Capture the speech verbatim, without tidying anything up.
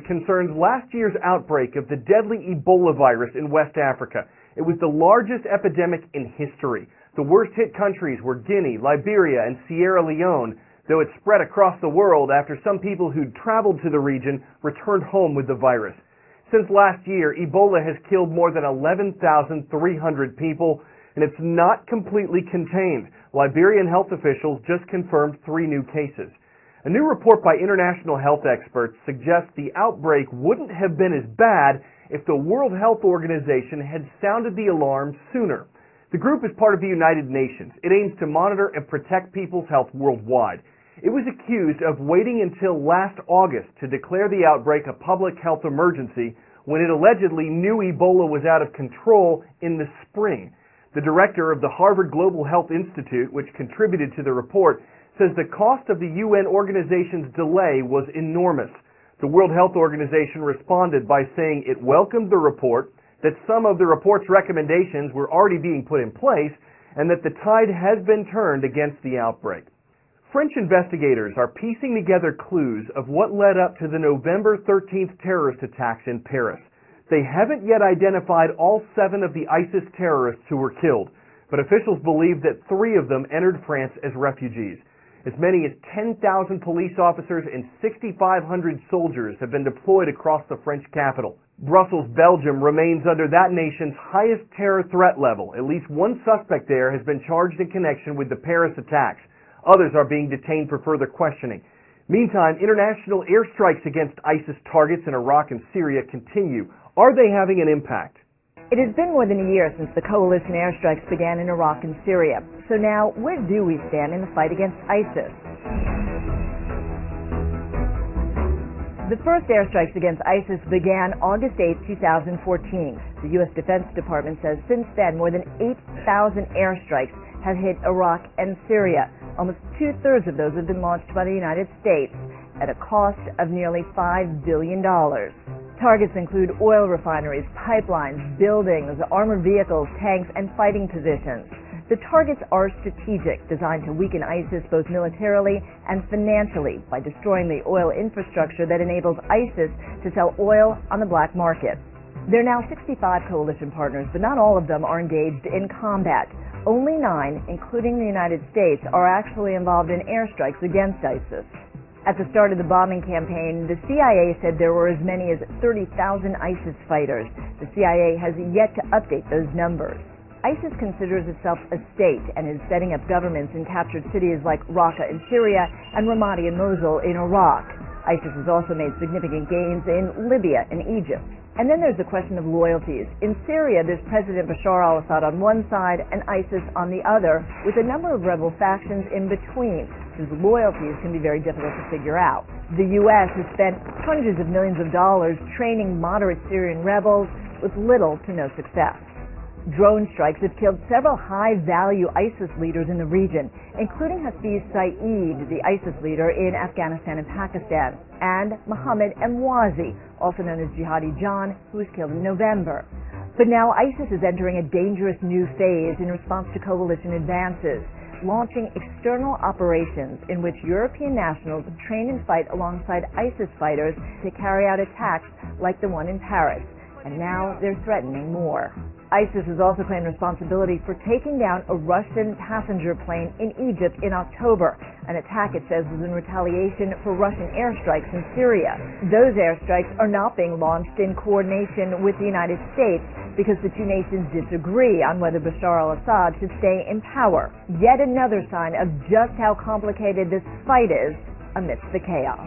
concerns last year's outbreak of the deadly Ebola virus in West Africa. It was the largest epidemic in history. The worst-hit countries were Guinea, Liberia, and Sierra Leone, though it spread across the world after some people who'd traveled to the region returned home with the virus. Since last year, Ebola has killed more than eleven thousand three hundred people, and it's not completely contained. Liberian health officials just confirmed three new cases. A new report by international health experts suggests the outbreak wouldn't have been as bad if the World Health Organization had sounded the alarm sooner. The group is part of the United Nations. It aims to monitor and protect people's health worldwide. It was accused of waiting until last August to declare the outbreak a public health emergency when it allegedly knew Ebola was out of control in the spring. The director of the Harvard Global Health Institute, which contributed to the report, says the cost of the U N organization's delay was enormous. The World Health Organization responded by saying it welcomed the report, that some of the report's recommendations were already being put in place, and that the tide has been turned against the outbreak. French investigators are piecing together clues of what led up to the November thirteenth terrorist attacks in Paris. They haven't yet identified all seven of the ISIS terrorists who were killed, but officials believe that three of them entered France as refugees. As many as ten thousand police officers and six thousand five hundred soldiers have been deployed across the French capital. Brussels, Belgium remains under that nation's highest terror threat level. At least one suspect there has been charged in connection with the Paris attacks. Others are being detained for further questioning. Meantime, international airstrikes against ISIS targets in Iraq and Syria continue. Are they having an impact? It has been more than a year since the coalition airstrikes began in Iraq and Syria. So now, where do we stand in the fight against ISIS? The first airstrikes against ISIS began August eighth, two thousand fourteen. The U S Defense Department says since then more than eight thousand airstrikes have hit Iraq and Syria. Almost two-thirds of those have been launched by the United States at a cost of nearly five billion dollars. Targets include oil refineries, pipelines, buildings, armored vehicles, tanks, and fighting positions. The targets are strategic, designed to weaken ISIS both militarily and financially by destroying the oil infrastructure that enables ISIS to sell oil on the black market. There are now sixty-five coalition partners, but not all of them are engaged in combat. Only nine, including the United States, are actually involved in airstrikes against ISIS. At the start of the bombing campaign, the C I A said there were as many as thirty thousand ISIS fighters. The C I A has yet to update those numbers. ISIS considers itself a state and is setting up governments in captured cities like Raqqa in Syria and Ramadi and Mosul in Iraq. ISIS has also made significant gains in Libya and Egypt. And then there's the question of loyalties. In Syria, there's President Bashar al-Assad on one side and ISIS on the other, with a number of rebel factions in between, whose loyalties can be very difficult to figure out. The U S has spent hundreds of millions of dollars training moderate Syrian rebels with little to no success. Drone strikes have killed several high-value ISIS leaders in the region, including Hafiz Saeed, the ISIS leader in Afghanistan and Pakistan, and Mohammed Emwazi, also known as Jihadi John, who was killed in November. But now ISIS is entering a dangerous new phase in response to coalition advances, launching external operations in which European nationals train and fight alongside ISIS fighters to carry out attacks like the one in Paris. And now they're threatening more. ISIS has also claimed responsibility for taking down a Russian passenger plane in Egypt in October, an attack it says was in retaliation for Russian airstrikes in Syria. Those airstrikes are not being launched in coordination with the United States because the two nations disagree on whether Bashar al-Assad should stay in power. Yet another sign of just how complicated this fight is amidst the chaos.